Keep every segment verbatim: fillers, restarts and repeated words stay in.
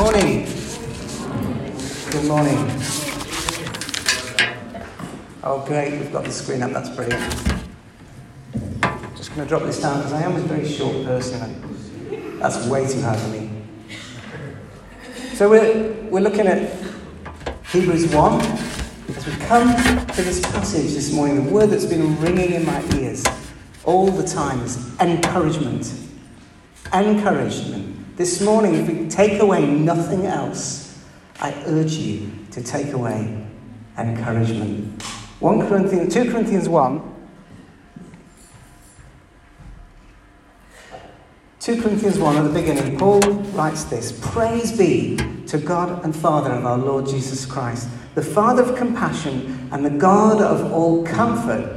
morning. Good morning. Oh, great, we've got the screen up, that's brilliant. Just going to drop this down because I am a very short person and that's way too hard for me. So we're, we're looking at Hebrews one. As we come to this passage this morning, the word that's been ringing in my ears all the time is encouragement. Encouragement. This morning, if we take away nothing else, I urge you to take away encouragement. First Corinthians, Second Corinthians one. Second Corinthians one, at the beginning, Paul writes this: Praise be to God and Father of our Lord Jesus Christ, the Father of compassion and the God of all comfort,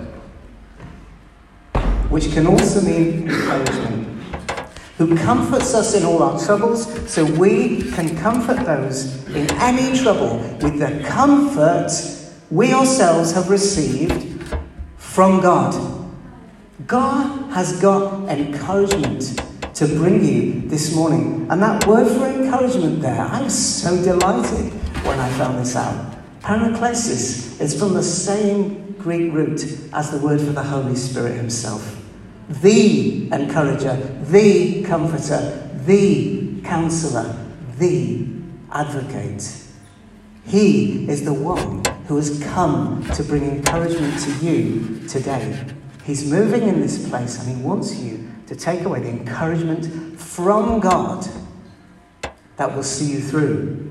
which can also mean encouragement, who comforts us in all our troubles, so we can comfort those in any trouble with the comfort we ourselves have received from God. God has got encouragement to bring you this morning. And that word for encouragement there, I was so delighted when I found this out. Paraklesis is from the same Greek root as the word for the Holy Spirit himself. The encourager, the comforter, the counselor, the advocate. He is the one who has come to bring encouragement to you today. He's moving in this place and he wants you to take away the encouragement from God that will see you through.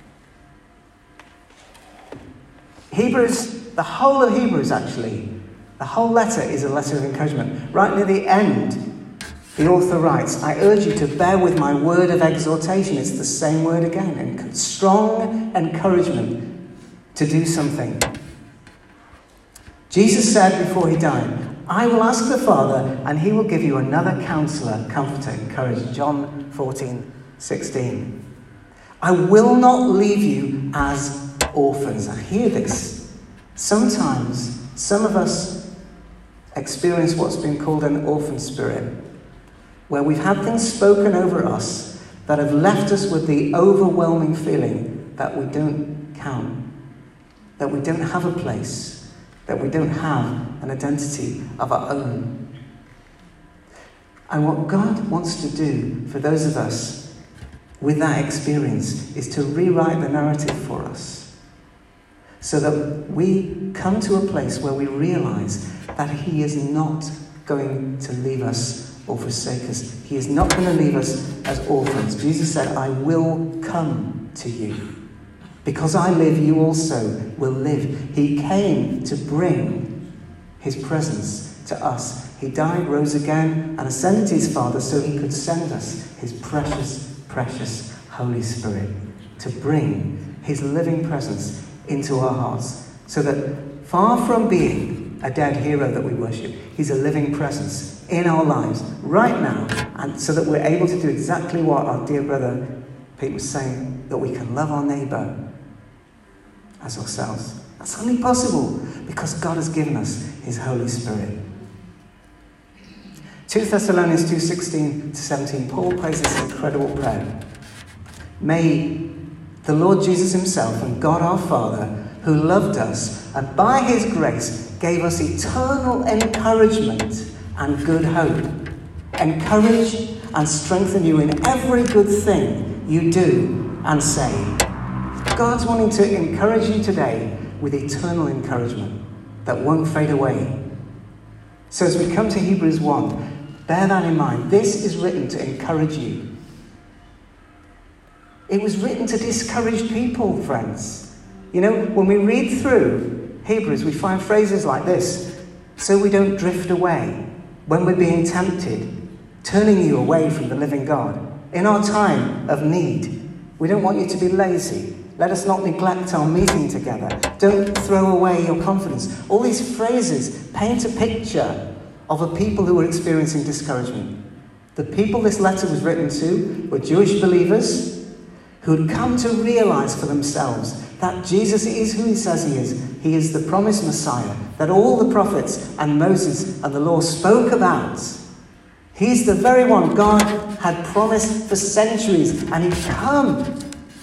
Hebrews, the whole of Hebrews actually, the whole letter is a letter of encouragement. Right near the end, the author writes, I urge you to bear with my word of exhortation. It's the same word again. And strong encouragement to do something. Jesus said before he died, I will ask the Father, and he will give you another counselor, comforter, encourager. John fourteen sixteen. I will not leave you as orphans. I hear this. Sometimes some of us experience what's been called an orphan spirit, where we've had things spoken over us that have left us with the overwhelming feeling that we don't count, that we don't have a place, that we don't have an identity of our own. And what God wants to do for those of us with that experience is to rewrite the narrative for us so that we come to a place where we realize that he is not going to leave us or forsake us. He is not going to leave us as orphans. Jesus said, I will come to you. Because I live, you also will live. He came to bring his presence to us. He died, rose again, and ascended to his Father so he could send us his precious, precious Holy Spirit to bring his living presence into our hearts. So that far from being a dead hero that we worship, he's a living presence in our lives right now. And so that we're able to do exactly what our dear brother Pete was saying, that we can love our neighbour as ourselves. That's only possible because God has given us his Holy Spirit. Second Thessalonians two sixteen to seventeen, Paul prays this incredible prayer. May the Lord Jesus himself and God our Father, who loved us and by his grace gave us eternal encouragement and good hope, encourage and strengthen you in every good thing you do and say. God's wanting to encourage you today with eternal encouragement that won't fade away. So as we come to Hebrews one, bear that in mind. This is written to encourage you. It was written to discourage people, friends. You know, when we read through Hebrews, we find phrases like this. So we don't drift away when we're being tempted, turning you away from the living God. In our time of need, we don't want you to be lazy. Let us not neglect our meeting together. Don't throw away your confidence. All these phrases paint a picture of a people who were experiencing discouragement. The people this letter was written to were Jewish believers who had come to realize for themselves that Jesus is who he says he is. He is the promised Messiah that all the prophets and Moses and the law spoke about. He's the very one God had promised for centuries, and he'd come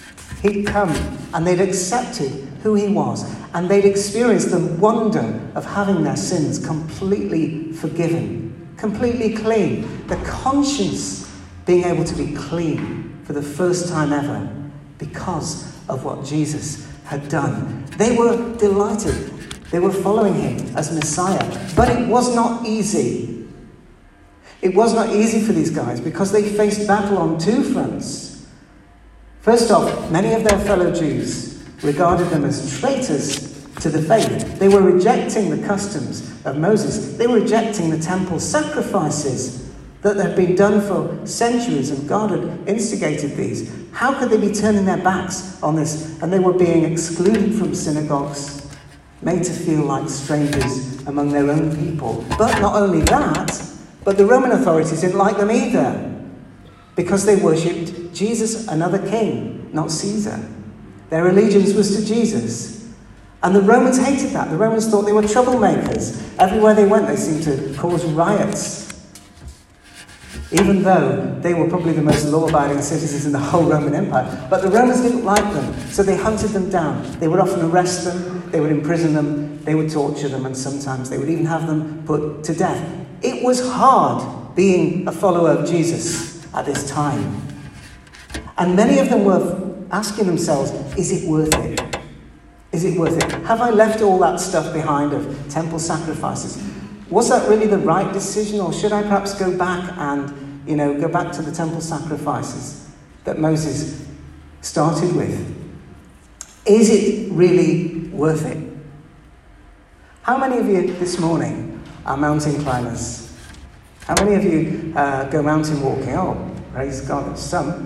He'd come and they'd accepted who he was, and they'd experienced the wonder of having their sins completely forgiven, completely clean, the conscience being able to be clean for the first time ever because of what Jesus had done. They were delighted. They were following him as Messiah, but it was not easy. It was not easy for these guys because they faced battle on two fronts. First off, many of their fellow Jews regarded them as traitors to the faith. They were rejecting the customs of Moses. They were rejecting the temple sacrifices that had been done for centuries, and God had instigated these. How could they be turning their backs on this? And they were being excluded from synagogues, made to feel like strangers among their own people. But not only that, but the Roman authorities didn't like them either, because they worshipped Jesus, another king, not Caesar. Their allegiance was to Jesus. And the Romans hated that. The Romans thought they were troublemakers. Everywhere they went, they seemed to cause riots, even though they were probably the most law-abiding citizens in the whole Roman Empire. But the Romans didn't like them, so they hunted them down. They would often arrest them, they would imprison them, they would torture them, and sometimes they would even have them put to death. It was hard being a follower of Jesus at this time. And many of them were asking themselves, is it worth it? Is it worth it? Have I left all that stuff behind of temple sacrifices? Was that really the right decision, or should I perhaps go back and, you know, go back to the temple sacrifices that Moses started with? Is it really worth it? How many of you this morning are mountain climbers? How many of you uh, go mountain walking? Oh, praise God, some.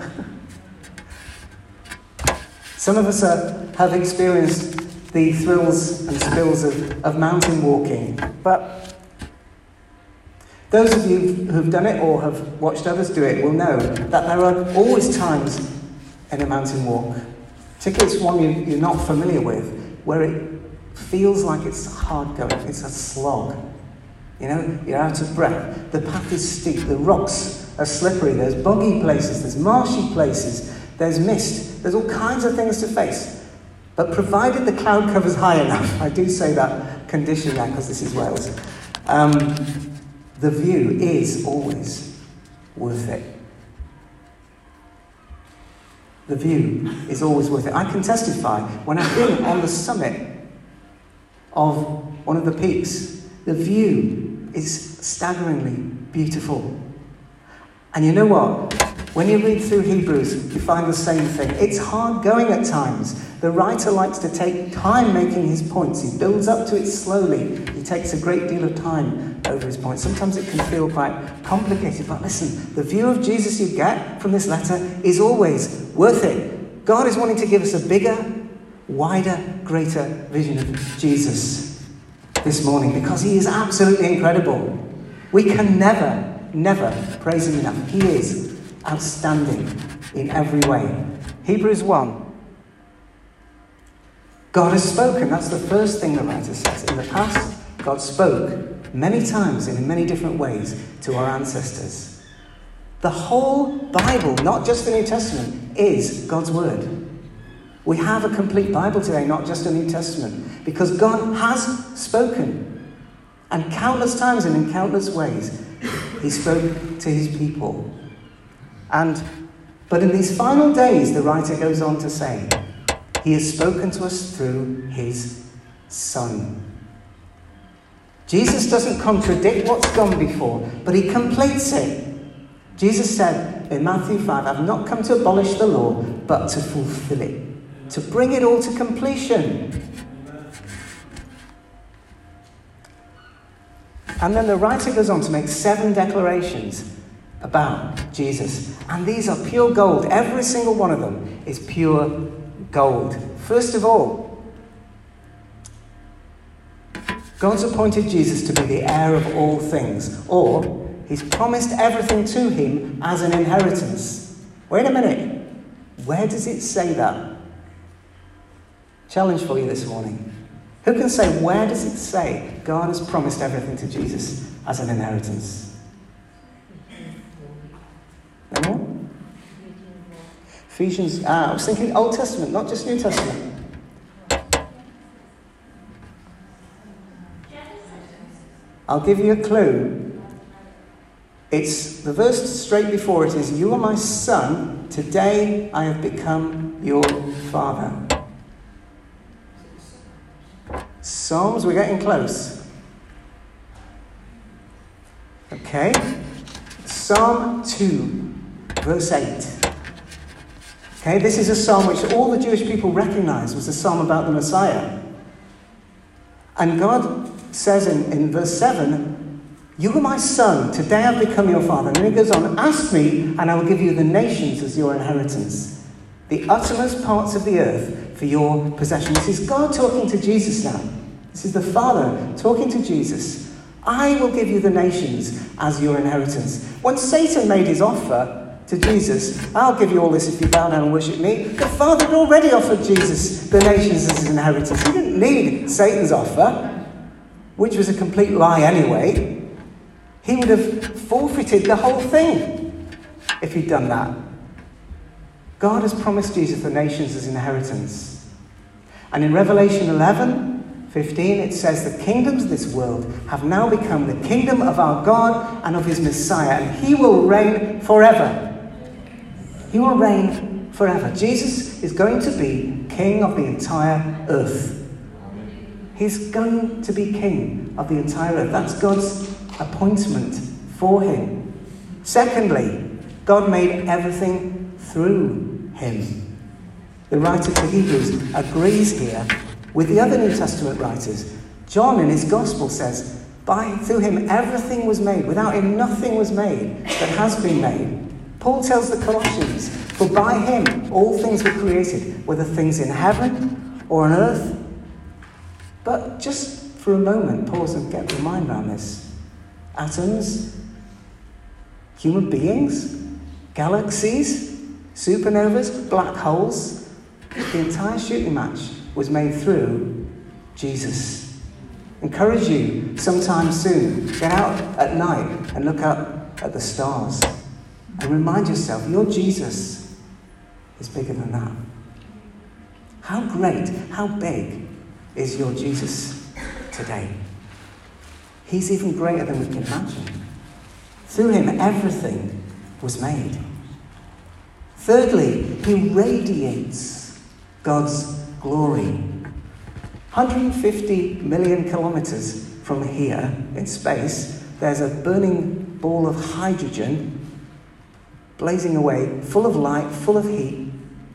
Some of us uh, have experienced the thrills and spills of, of mountain walking. But those of you who've done it or have watched others do it will know that there are always times in a mountain walk, particularly it's one you, you're not familiar with, where it feels like it's hard going, it's a slog. You know, you're out of breath. The path is steep. The rocks are slippery. There's boggy places. There's marshy places. There's mist. There's all kinds of things to face. But provided the cloud cover's high enough, I do say that condition there because this is Wales, um, the view is always worth it. The view is always worth it. I can testify, when I've been on the summit of one of the peaks, the view is staggeringly beautiful. And you know what? When you read through Hebrews, you find the same thing. It's hard going at times. The writer likes to take time making his points. He builds up to it slowly. He takes a great deal of time over his points. Sometimes it can feel quite complicated. But listen, the view of Jesus you get from this letter is always worth it. God is wanting to give us a bigger, wider, greater vision of Jesus this morning, because he is absolutely incredible. We can never, never praise him enough. He is outstanding in every way. Hebrews one. God has spoken. That's the first thing the writer says. In the past, God spoke many times and in many different ways to our ancestors. The whole Bible, not just the New Testament, is God's word. We have a complete Bible today, not just a New Testament, because God has spoken. And countless times and in countless ways, he spoke to his people. And, but in these final days, the writer goes on to say, he has spoken to us through his Son. Jesus doesn't contradict what's gone before, but he completes it. Jesus said in Matthew five, I've not come to abolish the law, but to fulfill it. To bring it all to completion. And then the writer goes on to make seven declarations about Jesus. And these are pure gold. Every single one of them is pure gold. First of all, God's appointed Jesus to be the heir of all things, or he's promised everything to him as an inheritance. Wait a minute. Where does it say that? Challenge for you this morning. Who can say, where does it say God has promised everything to Jesus as an inheritance? No more? Ephesians, ah, I was thinking Old Testament, not just New Testament. I'll give you a clue. It's the verse straight before it is, "You are my son, today I have become your father." Psalms, we're getting close. Okay. Psalm two, verse eight. Okay, this is a psalm which all the Jewish people recognize was a psalm about the Messiah. And God says in, in verse seven, "You are my son, today I've become your father." And then he goes on, "Ask me, and I will give you the nations as your inheritance, the uttermost parts of the earth for your possession." This is God talking to Jesus now. This is the Father talking to Jesus. "I will give you the nations as your inheritance." When Satan made his offer to Jesus, "I'll give you all this if you bow down and worship me," the Father had already offered Jesus the nations as his inheritance. He didn't need Satan's offer, which was a complete lie anyway. He would have forfeited the whole thing if he'd done that. God has promised Jesus the nations as inheritance. And in Revelation eleven fifteen, it says, "The kingdoms of this world have now become the kingdom of our God and of his Messiah, and he will reign forever." He will reign forever. Jesus is going to be king of the entire earth. He's going to be king of the entire earth. That's God's appointment for him. Secondly, God made everything through him. The writer to Hebrews agrees here with the other New Testament writers. John in his gospel says, By through him everything was made. Without him nothing was made that has been made. Paul tells the Colossians, "For by him all things were created, whether things in heaven or on earth." But just for a moment, pause and get your mind around this. Atoms, human beings, galaxies, supernovas, black holes. The entire shooting match was made through Jesus. Encourage you sometime soon. Get out at night and look up at the stars. And remind yourself, your Jesus is bigger than that. How great, how big is your Jesus today? He's even greater than we can imagine. Through him, everything was made. Thirdly, he radiates God's glory. one hundred fifty million kilometers from here in space, there's a burning ball of hydrogen blazing away, full of light, full of heat.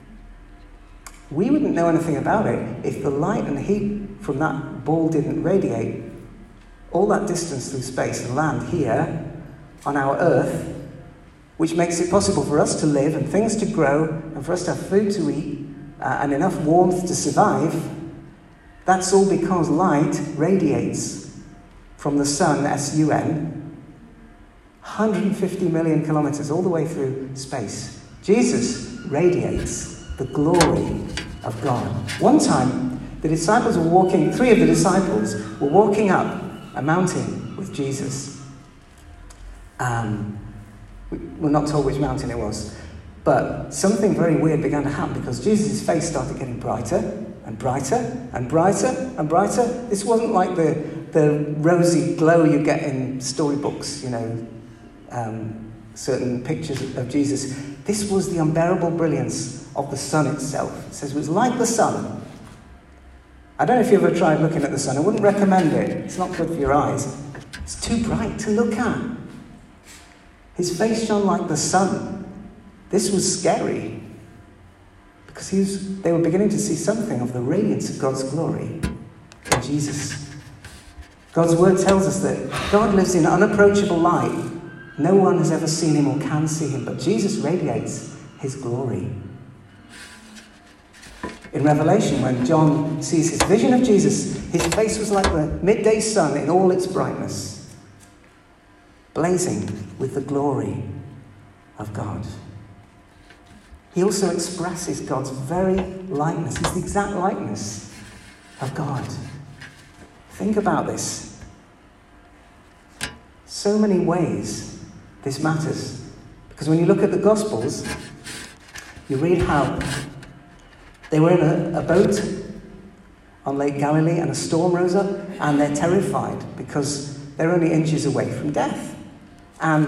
We wouldn't know anything about it if the light and heat from that ball didn't radiate all that distance through space and land here on our Earth, which makes it possible for us to live and things to grow and for us to have food to eat uh, and enough warmth to survive. That's all because light radiates from the sun, S U N, one hundred fifty million kilometers all the way through space. Jesus radiates the glory of God. One time, the disciples were walking, three of the disciples were walking up a mountain with Jesus. Um, we're not told which mountain it was, but something very weird began to happen because Jesus' face started getting brighter and brighter and brighter and brighter. This wasn't like the, the rosy glow you get in storybooks, you know, um, certain pictures of Jesus. This was the unbearable brilliance of the sun itself. It says it was like the sun. I don't know if you've ever tried looking at the sun. I wouldn't recommend it. It's not good for your eyes. It's too bright to look at. His face shone like the sun. This was scary because he was, they were beginning to see something of the radiance of God's glory in Jesus. God's word tells us that God lives in unapproachable light. No one has ever seen him or can see him, but Jesus radiates his glory. In Revelation, when John sees his vision of Jesus, his face was like the midday sun in all its brightness, blazing with the glory of God. He also expresses God's very likeness. He's the exact likeness of God. Think about this. So many ways this matters. Because when you look at the Gospels, You read how they were in a, a boat on Lake Galilee and a storm rose up and they're terrified because they're only inches away from death. And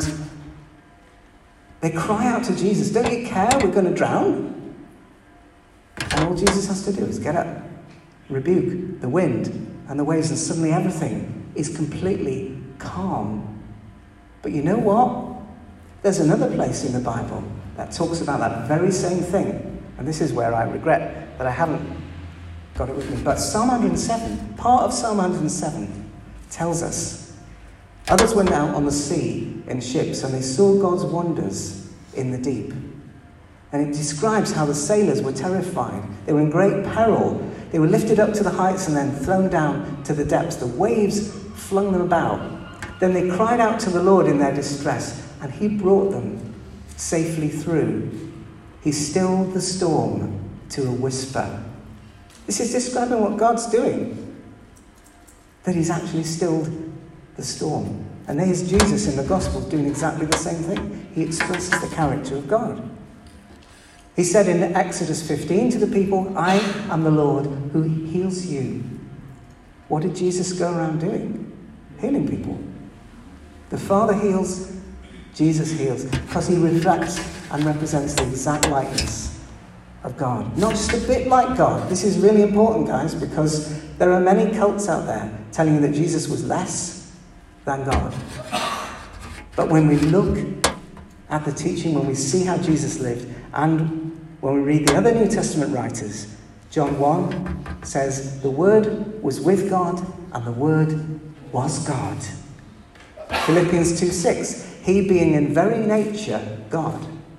they cry out to Jesus, "Don't you care? We're going to drown." And all Jesus has to do is get up, rebuke the wind and the waves, and suddenly everything is completely calm. But you know what? There's another place in the Bible that talks about that very same thing. And this is where I regret that I haven't got it with me. But Psalm one hundred seven, part of Psalm one hundred seven, tells us, "Others went out on the sea in ships, and they saw God's wonders in the deep." And it describes how the sailors were terrified. They were in great peril. They were lifted up to the heights and then thrown down to the depths. The waves flung them about. Then they cried out to the Lord in their distress, and he brought them safely through. He stilled the storm to a whisper. This is describing what God's doing, that he's actually stilled the storm. And there's Jesus in the Gospels doing exactly the same thing. He expresses the character of God. He said in Exodus fifteen to the people, "I am the Lord who heals you." What did Jesus go around doing? Healing people. The Father heals, Jesus heals, because he reflects and represents the exact likeness of God. Not just a bit like God. This is really important, guys, because there are many cults out there telling you that Jesus was less than God. But when we look at the teaching, when we see how Jesus lived, and when we read the other New Testament writers, John one says, "The Word was with God, and the Word was God." Philippians two six, "He being in very nature God."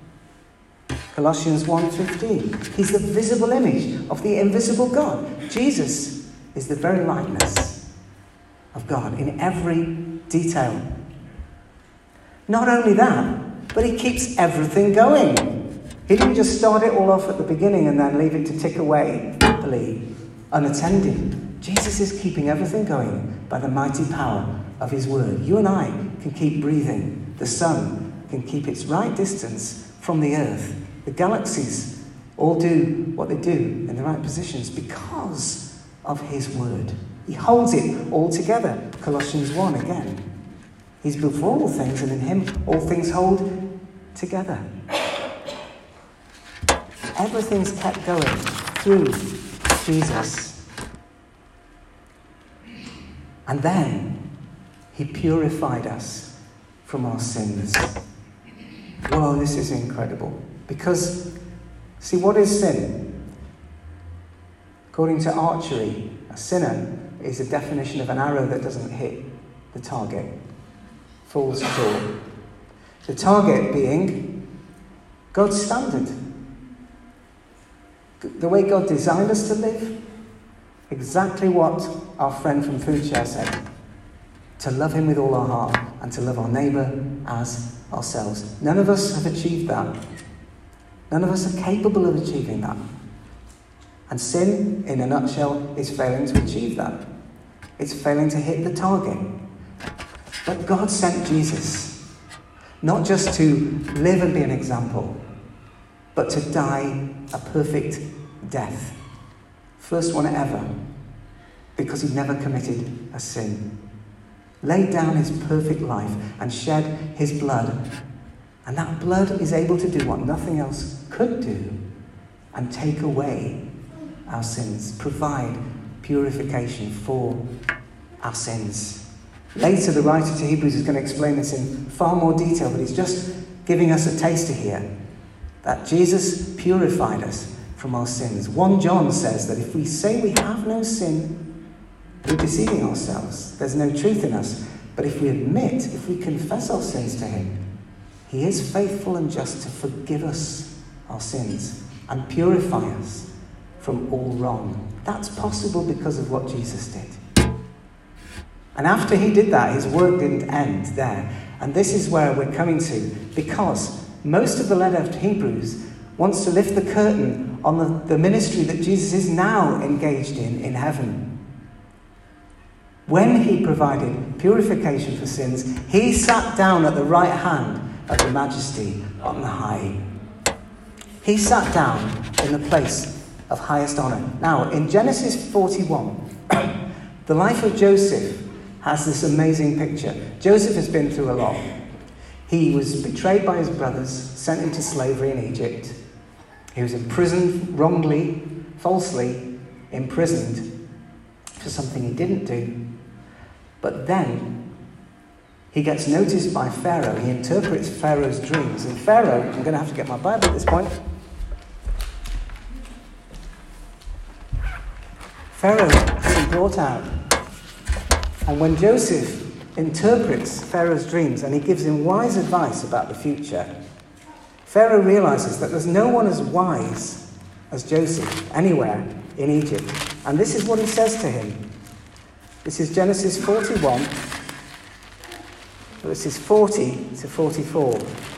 Colossians one fifteen, "He's the visible image of the invisible God." Jesus is the very likeness of God in every detail. Not only that, but he keeps everything going. He didn't just start it all off at the beginning and then leave it to tick away happily, unattended. Jesus is keeping everything going by the mighty power of his word. You and I can keep breathing. The sun can keep its right distance from the earth. The galaxies all do what they do in the right positions because of his word. He holds it all together. Colossians one again. He's before all things, and in him all things hold together. Everything's kept going through Jesus. And then he purified us from our sins. Whoa, this is incredible. Because, see, what is sin? According to archery, a sinner is a definition of an arrow that doesn't hit the target. Falls short. The target being God's standard. The way God designed us to live. Exactly what our friend from Food Share said. To love him with all our heart and to love our neighbour as ourselves. None of us have achieved that. None of us are capable of achieving that. And sin, in a nutshell, is failing to achieve that. It's failing to hit the target. But God sent Jesus, not just to live and be an example, but to die a perfect death. First one ever, because he never committed a sin. Laid down his perfect life and shed his blood. And that blood is able to do what nothing else could do, and take away our sins, provide purification for our sins. Later, the writer to Hebrews is going to explain this in far more detail, but he's just giving us a taster here, that Jesus purified us from our sins. First John says that if we say we have no sin, we're deceiving ourselves. There's no truth in us. But if we admit, if we confess our sins to him, he is faithful and just to forgive us our sins and purify us from all wrong. That's possible because of what Jesus did. And after he did that, his work didn't end there. And this is where we're coming to, because most of the letter to Hebrews wants to lift the curtain on the, the ministry that Jesus is now engaged in in heaven. When he provided purification for sins, he sat down at the right hand of the Majesty on the high. He sat down in the place of highest honor. Now, in Genesis forty-one, the life of Joseph has this amazing picture. Joseph has been through a lot. He was betrayed by his brothers, sent into slavery in Egypt. He was imprisoned wrongly, falsely imprisoned for something he didn't do. But then he gets noticed by Pharaoh. He interprets Pharaoh's dreams. And Pharaoh, I'm going to have to get my Bible at this point. Pharaoh has been brought out. And when Joseph interprets Pharaoh's dreams and he gives him wise advice about the future, Pharaoh realizes that there's no one as wise as Joseph anywhere in Egypt. And this is what he says to him. This is Genesis forty-one, verses forty to forty-four.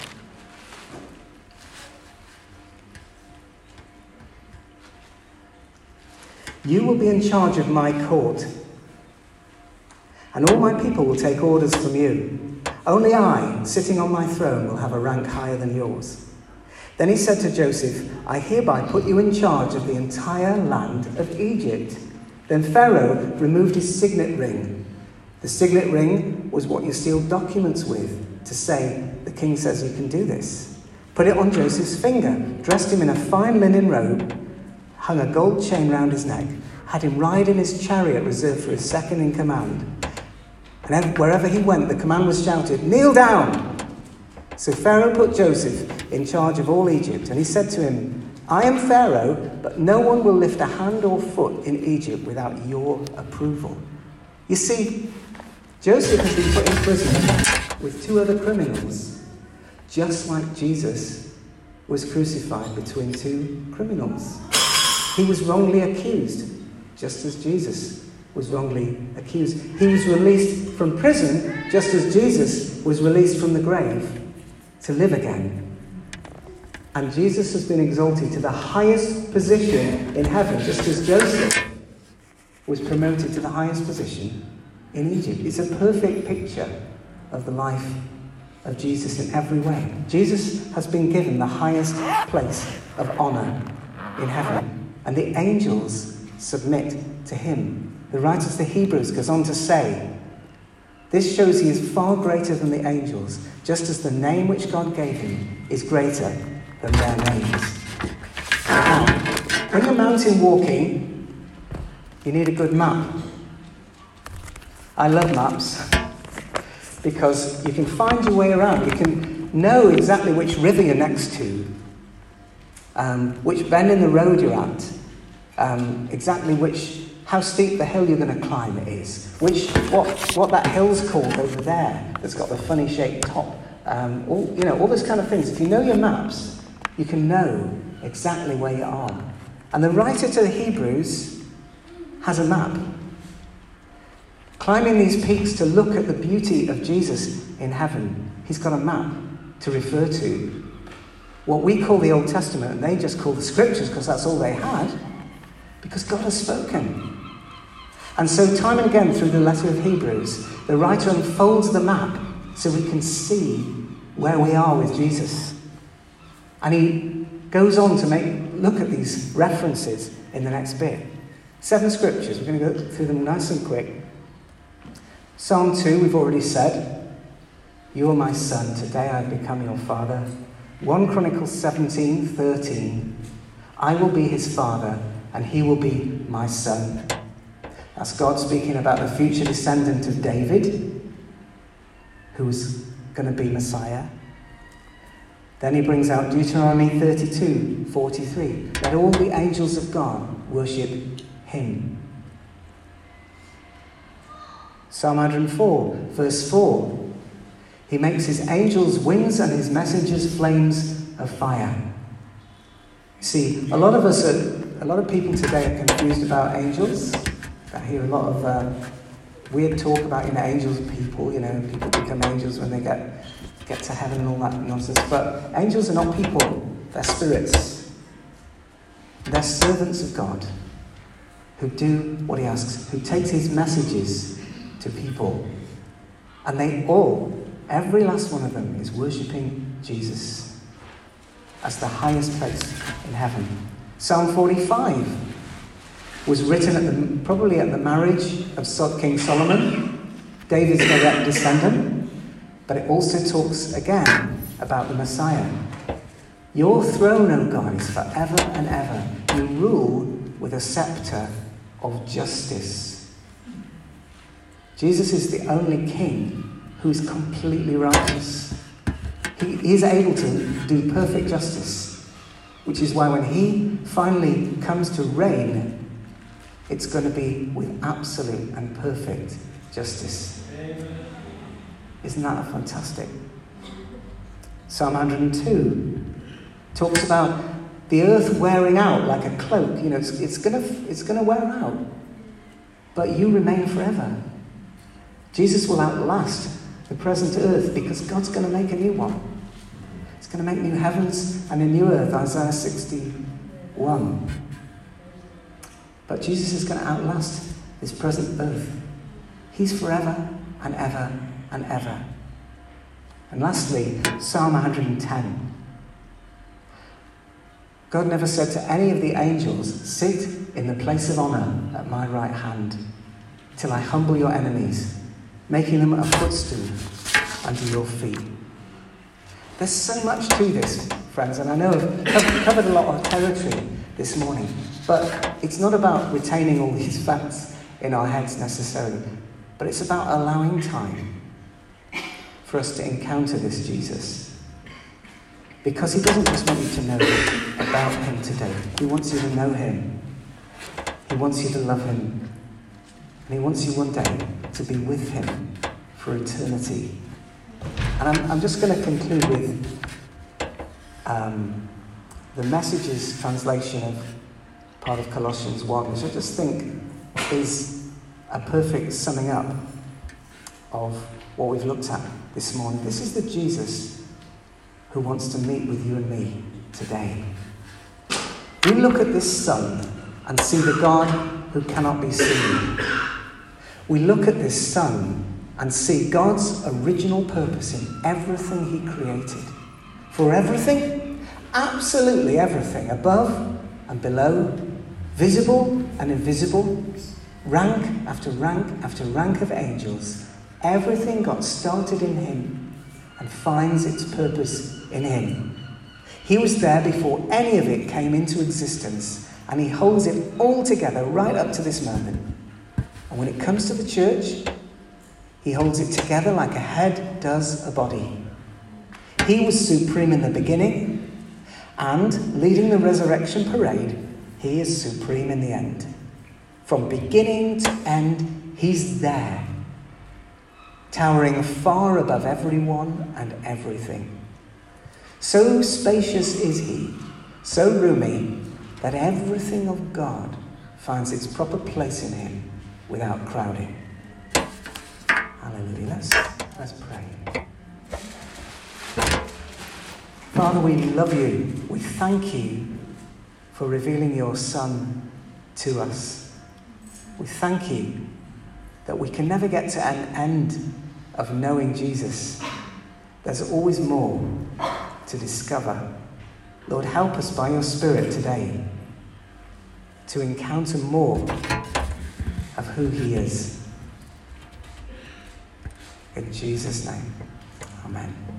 You will be in charge of my court, and all my people will take orders from you. Only I, sitting on my throne, will have a rank higher than yours. Then he said to Joseph, I hereby put you in charge of the entire land of Egypt. Then Pharaoh removed his signet ring. The signet ring was what you sealed documents with, to say, the king says you can do this. Put it on Joseph's finger, dressed him in a fine linen robe, hung a gold chain round his neck, had him ride in his chariot reserved for his second in command. And wherever he went, the command was shouted, kneel down! So Pharaoh put Joseph in charge of all Egypt, and he said to him, I am Pharaoh, but no one will lift a hand or foot in Egypt without your approval. You see, Joseph has been put in prison with two other criminals, just like Jesus was crucified between two criminals. He was wrongly accused, just as Jesus was wrongly accused. He was released from prison, just as Jesus was released from the grave to live again. And Jesus has been exalted to the highest position in heaven, just as Joseph was promoted to the highest position in Egypt. It's a perfect picture of the life of Jesus in every way. Jesus has been given the highest place of honor in heaven, and the angels submit to him. The writer to the Hebrews goes on to say, this shows he is far greater than the angels, just as the name which God gave him is greater than their names. Now, when you're mountain walking, you need a good map. I love maps because you can find your way around. You can know exactly which river you're next to, um, which bend in the road you're at, um, exactly which how steep the hill you're going to climb is, which what what that hill's called over there that's got the funny shaped top, um, all you know, all those kind of things. If you know your maps, you can know exactly where you are. And the writer to the Hebrews has a map, climbing these peaks to look at the beauty of Jesus in heaven. He's got a map to refer to. What we call the Old Testament, and they just call the Scriptures because that's all they had, because God has spoken. And so time and again through the letter of Hebrews, the writer unfolds the map so we can see where we are with Jesus. And he goes on to make look at these references in the next bit. Seven scriptures, we're going to go through them nice and quick. Psalm two, we've already said, you are my son, today I have become your father. First Chronicles seventeen, thirteen, I will be his father, and he will be my son. That's God speaking about the future descendant of David, who's going to be Messiah. Then he brings out Deuteronomy thirty-two, forty-three. Let all the angels of God worship him. Psalm one hundred four, verse four. He makes his angels winds and his messengers flames of fire. See, a lot of us, are, a lot of people today are confused about angels. I hear a lot of uh, weird talk about, you know, angels are people, you know, people become angels when they get get to heaven and all that nonsense. But angels are not people, they're spirits. They're servants of God who do what he asks, who takes his messages to people. And they all, every last one of them, is worshipping Jesus. as the highest place in heaven. Psalm forty-five was written at the, probably at the marriage of King Solomon, David's direct descendant, but it also talks again about the Messiah. Your throne, O God, is forever and ever. You rule with a scepter of justice. Jesus is the only king who is completely righteous. He is able to do perfect justice, which is why when he finally comes to reign, it's going to be with absolute and perfect justice. Amen. Isn't that fantastic? Psalm one hundred two talks about the earth wearing out like a cloak. You know, it's, it's going to it's going to wear out, but you remain forever. Jesus will outlast the present earth because God's going to make a new one. He's going to make new heavens and a new earth, Isaiah sixty-one. But Jesus is going to outlast this present earth. He's forever and ever and ever. And lastly, Psalm one hundred ten. God never said to any of the angels, sit in the place of honour at my right hand till I humble your enemies, making them a footstool under your feet. There's so much to this, friends, and I know I've covered a lot of territory this morning, but it's not about retaining all these facts in our heads necessarily, but it's about allowing time for us to encounter this Jesus. Because he doesn't just want you to know about him today. He wants you to know him. He wants you to love him. And he wants you one day to be with him for eternity. And I'm, I'm just going to conclude with um, the Message's translation of part of Colossians one, which I just think is a perfect summing up of what we've looked at this morning. This is the Jesus who wants to meet with you and me today. We look at this Son and see the God who cannot be seen. We look at this Son and see God's original purpose in everything he created. For everything, absolutely everything, above and below, visible and invisible, rank after rank after rank of angels, everything got started in him and finds its purpose in him. He was there before any of it came into existence, and he holds it all together right up to this moment. And when it comes to the church, he holds it together like a head does a body. He was supreme in the beginning, and leading the resurrection parade, he is supreme in the end. From beginning to end, he's there, towering far above everyone and everything. So spacious is he, so roomy, that everything of God finds its proper place in him without crowding. Hallelujah. Let's, let's pray. Father, we love you. We thank you for revealing your Son to us. We thank you that we can never get to an end of knowing Jesus. There's always more to discover. Lord, help us by your Spirit today to encounter more of who he is. In Jesus' name, amen.